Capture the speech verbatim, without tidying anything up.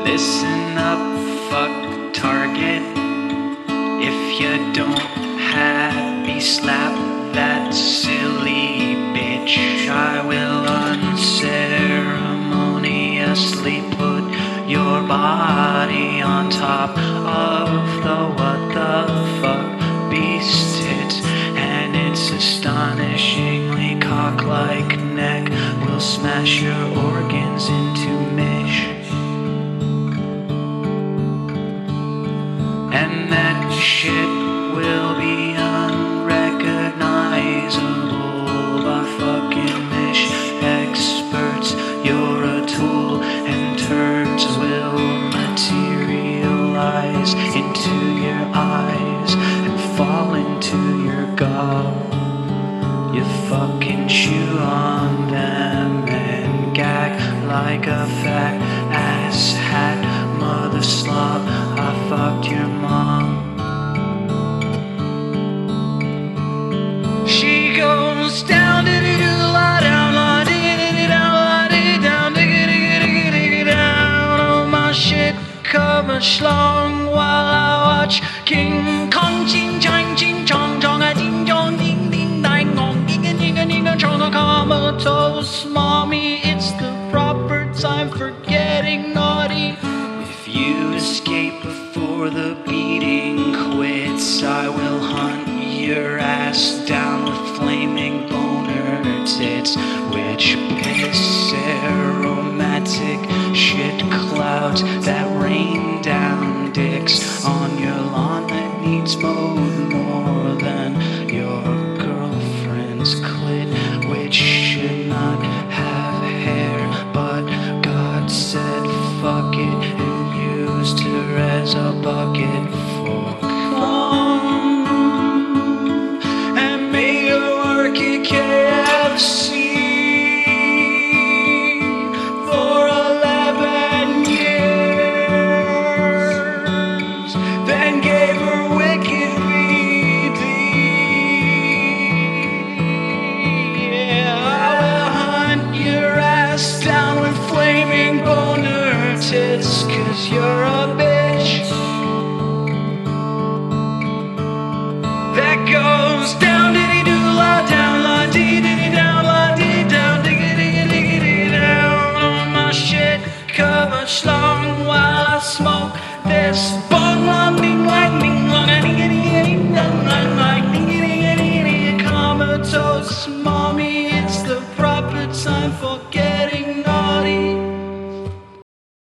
Listen up, fuck target. If you don't have me, slap that silly bitch. I will unceremoniously put your body on top of the what the fuck beast tits, and its astonishingly cock-like neck will smash your organs into mish. And that shit will be unrecognizable by fucking mish experts. You're a tool, and turds will materialize into your eyes and fall into your gall. You fucking chew on them and gag like a fat ass hat. Mother slob, I fucked your mom. She goes down, diddy do la down, la diddy down, la diddy down, diggy diggy diggy diggy down. Oh my shit covered schlong while I watch King Kong ching chang ching chong chong a ding chong ding ding dang gong ding a ding a ding a chong a comatose mommy. It's the proper time for getting naughty. If you escape before the beating quits, I will hunt your ass down with flaming boner tits, which piss aromatic shit clouds that rain down dicks on your lawn that needs mowed more than your girlfriend's clit, which should not have hair, but God said fuck it and used her as a bucket for cum and made her work at K F C for eleven years, then gave her wicked V D. Yeah, I will hunt your ass down with flaming boner tits, 'cause you're a bitch that goes down, diddy do la down, la dee diddy down, la dee down, diggy diggy diggy diggy down. On my shit covered schlong while I smoke this bong long ding lang ding long a ding a ding